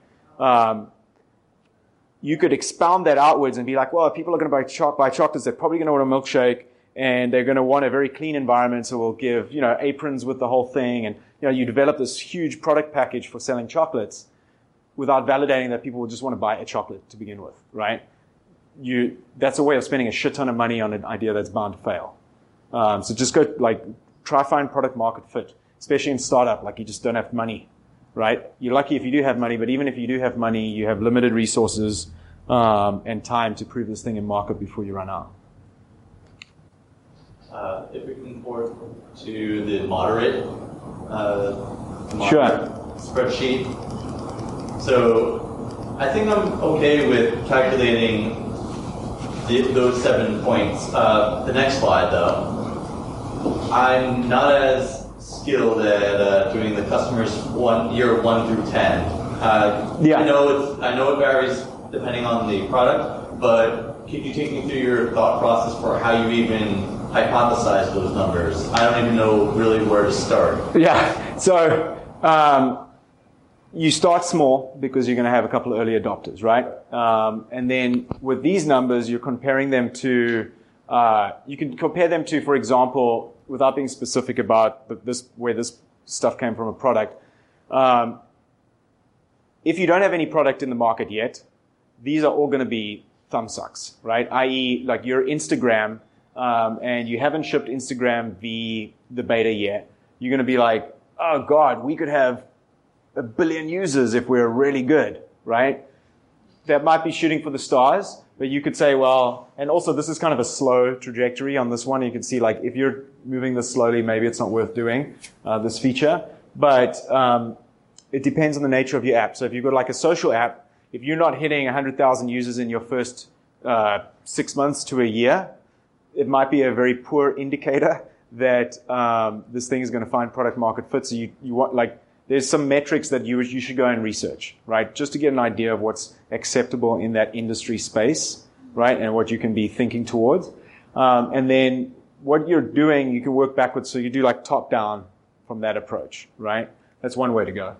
You could expound that outwards and be like, well, if people are going to buy chocolates, they're probably going to want a milkshake, and they're going to want a very clean environment, so we'll give, aprons with the whole thing. And, you develop this huge product package for selling chocolates without validating that people will just want to buy a chocolate to begin with, right? That's a way of spending a shit ton of money on an idea that's bound to fail. So just go, try find product market fit, especially in startup, you just don't have money, right? You're lucky if you do have money, but even if you do have money, you have limited resources and time to prove this thing in market before you run out. If we can forward to the moderate spreadsheet. So I think I'm okay with calculating those 7 points. The next slide, though. I'm not as skilled at doing the customers year 1 through 10. I know it varies depending on the product, but could you take me through your thought process for how you even hypothesize those numbers? I don't even know really where to start. Yeah. So you start small because you're going to have a couple of early adopters, right? And then with these numbers, you're comparing them to. You can compare them to, for example, without being specific about where this stuff came from a product. If you don't have any product in the market yet, these are all going to be thumbsucks, right? i.e., your Instagram, and you haven't shipped Instagram the beta yet. You're going to be like, oh God, we could have 1 billion users if we're really good, right? That might be shooting for the stars, but you could say, well, and also this is kind of a slow trajectory on this one. You can see if you're moving this slowly, maybe it's not worth doing this feature. But it depends on the nature of your app. So if you've got a social app, if you're not hitting 100,000 users in your first 6 months to a year, it might be a very poor indicator that this thing is going to find product market fit. So you want there's some metrics that you should go and research, right? Just to get an idea of what's acceptable in that industry space, right? And what you can be thinking towards. And then what you're doing, you can work backwards. So you do top down from that approach, right? That's one way to go.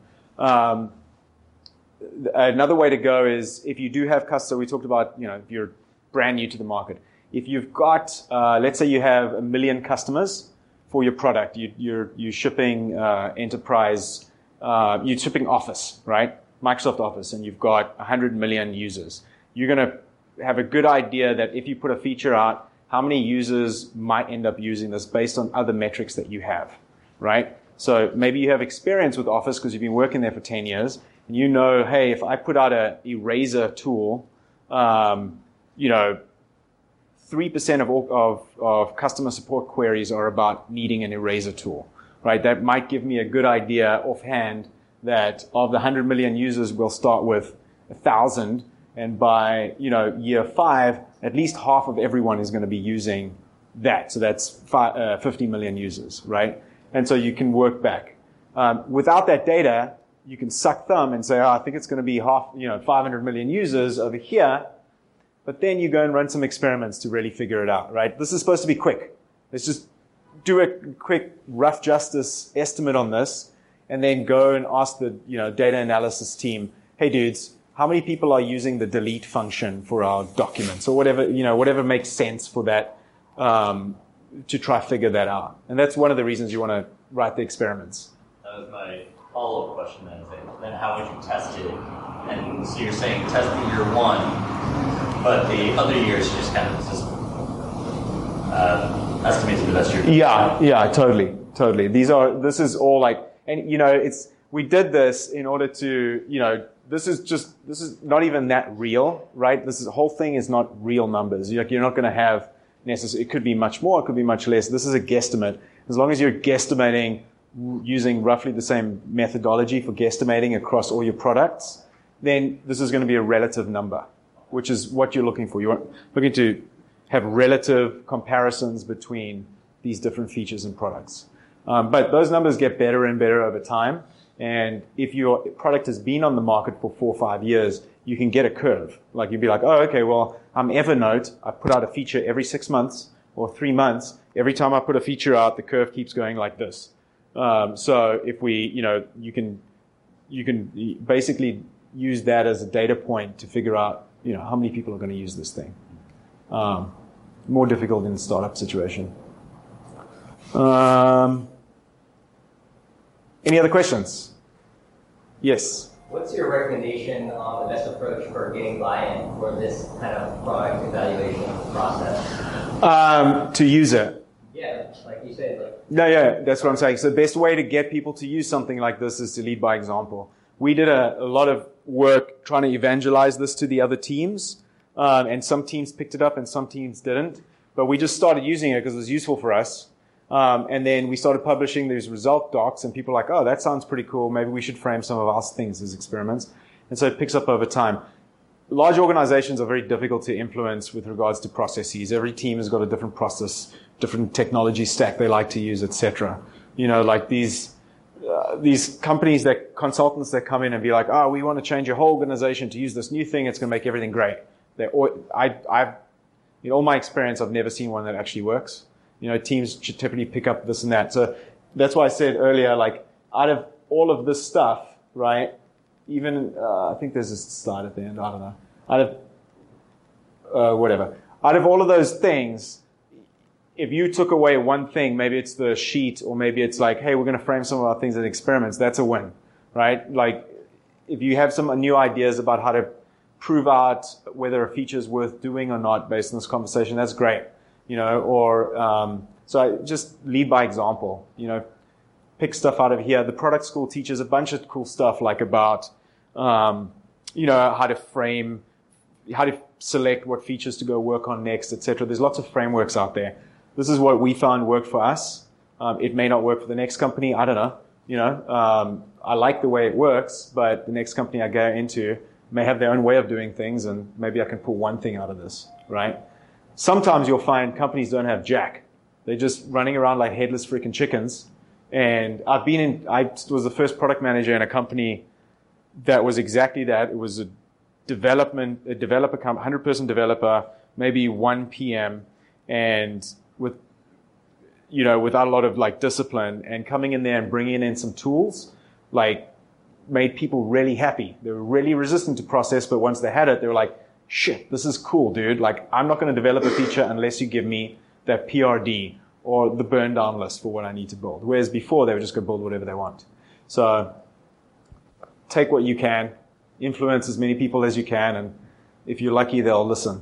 Another way to go is if you do have customers, we talked about, if you're brand new to the market. If you've got, let's say you have 1 million customers for your product, you're shipping enterprise, you're shipping Office, right? Microsoft Office, and you've got 100 million users. You're going to have a good idea that if you put a feature out, how many users might end up using this based on other metrics that you have, right? So maybe you have experience with Office because you've been working there for 10 years, and hey, if I put out an eraser tool, 3% of customer support queries are about needing an eraser tool, right? That might give me a good idea offhand that of the 100 million users, we'll start with 1,000, and by year 5, at least half of everyone is going to be using that. So that's 50 million users, right? And so you can work back. Without that data, you can suck thumb and say, I think it's going to be 500 million users over here. But then you go and run some experiments to really figure it out, right? This is supposed to be quick. Let's just do a quick rough justice estimate on this, and then go and ask the data analysis team, hey dudes, how many people are using the delete function for our documents, or whatever makes sense for that, to try to figure that out. And that's one of the reasons you want to write the experiments. That was my follow-up question then how would you test it? And so you're saying test in year 1, but the other years you just kind of estimate the best year. Yeah, totally. This is all we did this in order to, this is not even that real, right? The whole thing is not real numbers. You're not going to have necessarily, it could be much more, it could be much less. This is a guesstimate. As long as you're guesstimating using roughly the same methodology for guesstimating across all your products, then this is going to be a relative number. which is what you're looking for. You're looking to have relative comparisons between these different features and products. But those numbers get better and better over time. And if your product has been on the market for 4 or 5 years, you can get a curve. Like you'd be like, oh, okay, well, I'm Evernote. I put out a feature every 6 months or 3 months. Every time I put a feature out, the curve keeps going like this. So if we, you can basically use that as a data point to figure out, how many people are going to use this thing. More difficult in a startup situation. Any other questions? Yes. What's your recommendation on the best approach for getting buy-in for this kind of product evaluation process? To use it. Yeah, like you said. Yeah, that's what I'm saying. So the best way to get people to use something like this is to lead by example. We did a lot of work trying to evangelize this to the other teams, and some teams picked it up and some teams didn't. But we just started using it because it was useful for us. And then we started publishing these result docs, and people were like, oh, that sounds pretty cool. Maybe we should frame some of our things as experiments. And so it picks up over time. Large organizations are very difficult to influence with regards to processes. Every team has got a different process, different technology stack they like to use, etc. Like these companies consultants that come in and be like, oh, we want to change your whole organization to use this new thing. It's going to make everything great. In all my experience, I've never seen one that actually works. Teams should typically pick up this and that. So that's why I said earlier, like, out of all of this stuff, right, even, I think there's a slide at the end, I don't know. Out of all of those things, if you took away one thing, maybe it's the sheet, or maybe it's like, hey, we're going to frame some of our things as experiments, that's a win, right? Like, if you have some new ideas about how to prove out whether a feature is worth doing or not based on this conversation, that's great. So I just lead by example, pick stuff out of here. The product school teaches a bunch of cool stuff, like about, how to select what features to go work on next, etc. There's lots of frameworks out there. This is what we found worked for us. It may not work for the next company. I don't know. I like the way it works, but the next company I go into may have their own way of doing things, and maybe I can pull one thing out of this, right? Sometimes you'll find companies don't have jack. They're just running around like headless freaking chickens. And I was the first product manager in a company that was exactly that. It was a developer, 100-person developer, maybe 1 PM, and without a lot of like discipline, and coming in there and bringing in some tools, like, made people really happy. They were really resistant to process, but once they had it, they were like, shit, this is cool, dude. Like, I'm not going to develop a feature unless you give me that PRD or the burn down list for what I need to build. Whereas before, they would just go build whatever they want. So take what you can, influence as many people as you can, and if you're lucky, they'll listen.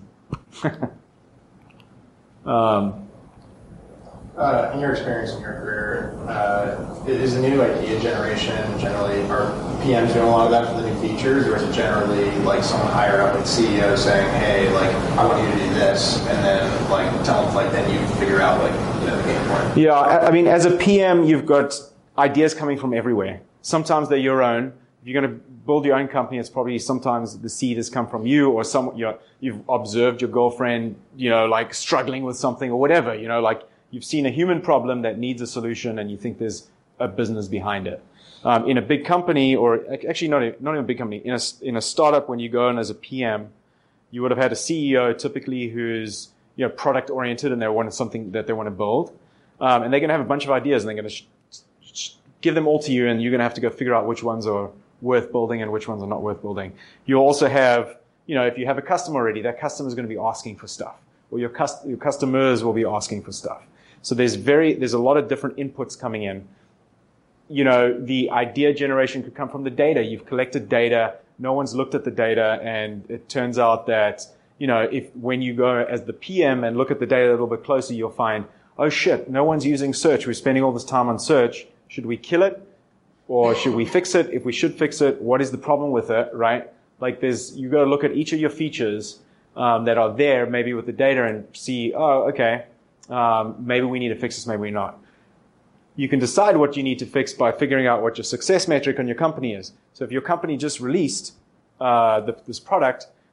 In your experience in your career, is the new idea generation generally, are PMs doing a lot of that for the new features, or is it generally like someone higher up, like CEO, saying, hey, like, I want you to do this, and then like tell them, like, then you figure out like, the game plan? Yeah, I mean, as a PM, you've got ideas coming from everywhere. Sometimes they're your own. If you're going to build your own company, it's probably sometimes the seed has come from you, or you've observed your girlfriend, like struggling with something or whatever, like, you've seen a human problem that needs a solution, and you think there's a business behind it. In a big company, or actually not in a big company, in a startup, when you go in as a PM, you would have had a CEO typically who's product oriented, and they want something that they want to build, and they're going to have a bunch of ideas, and they're going to give them all to you, and you're going to have to go figure out which ones are worth building and which ones are not worth building. You also have, if you have a customer already, that customer is going to be asking for stuff, or your customers will be asking for stuff. So there's a lot of different inputs coming in. The idea generation could come from the data. You've collected data, no one's looked at the data, and it turns out that, when you go as the PM and look at the data a little bit closer, you'll find, oh shit, no one's using search. We're spending all this time on search. Should we kill it? Or should we fix it? If we should fix it, what is the problem with it, right? Like you got to look at each of your features that are there, maybe with the data, and see, oh, okay, maybe we need to fix this, maybe not. You can decide what you need to fix by figuring out what your success metric on your company is. So if your company just released this product,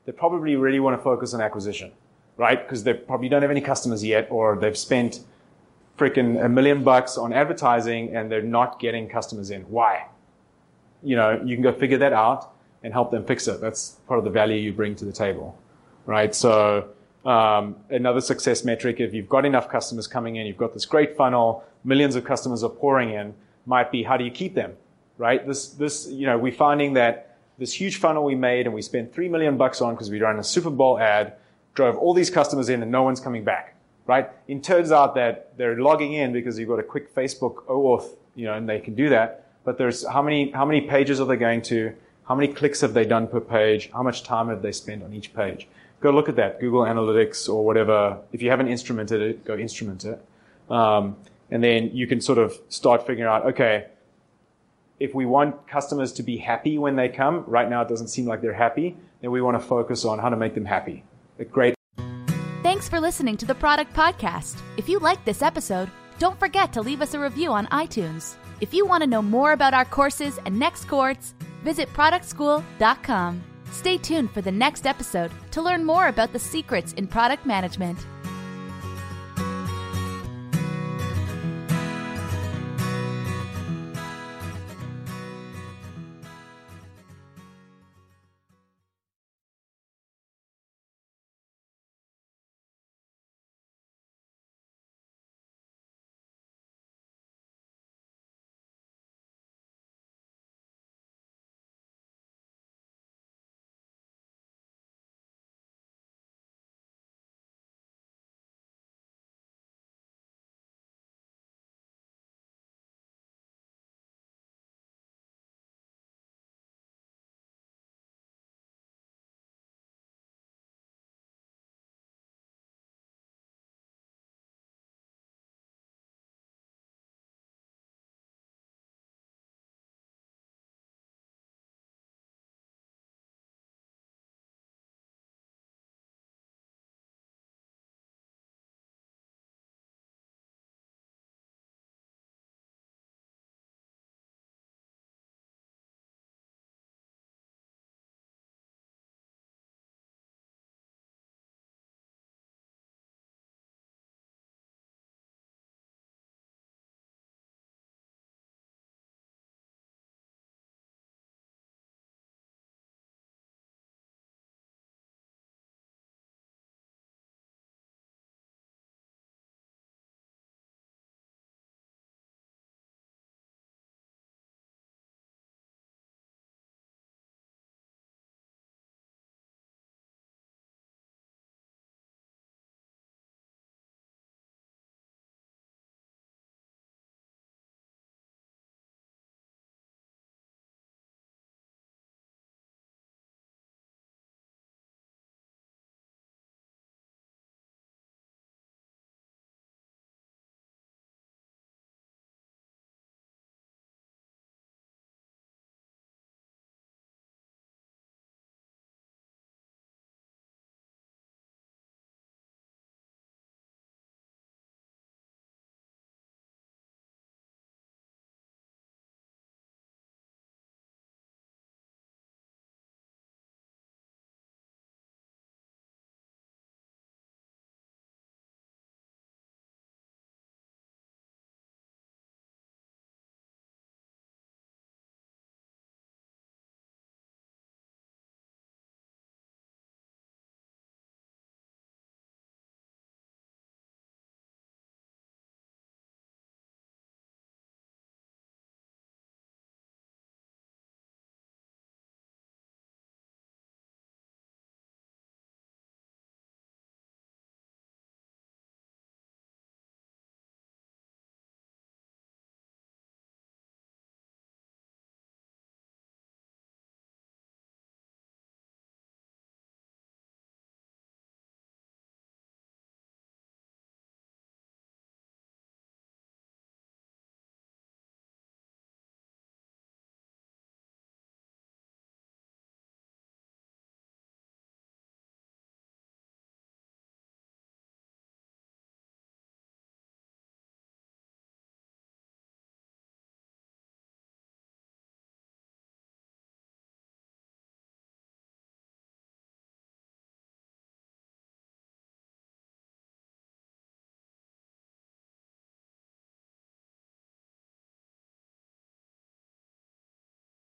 they probably really want to focus on acquisition, right? Because they probably don't have any customers yet, or they've spent freaking $1 million on advertising and they're not getting customers in. Why? You can go figure that out and help them fix it. That's part of the value you bring to the table, right? So another success metric, if you've got enough customers coming in, you've got this great funnel, millions of customers are pouring in, might be how do you keep them, right? We're finding that this huge funnel we made and we spent $3 million on because we ran a Super Bowl ad, drove all these customers in and no one's coming back, right? It turns out that they're logging in because you've got a quick Facebook OAuth, and they can do that. But there's how many pages are they going to? How many clicks have they done per page? How much time have they spent on each page? Go look at that, Google Analytics or whatever. If you haven't instrumented it, go instrument it. And then you can sort of start figuring out, okay, if we want customers to be happy when they come, right now it doesn't seem like they're happy, then we want to focus on how to make them happy. Thanks for listening to the Product Podcast. If you liked this episode, don't forget to leave us a review on iTunes. If you want to know more about our courses and next cohorts, visit productschool.com. Stay tuned for the next episode to learn more about the secrets in product management.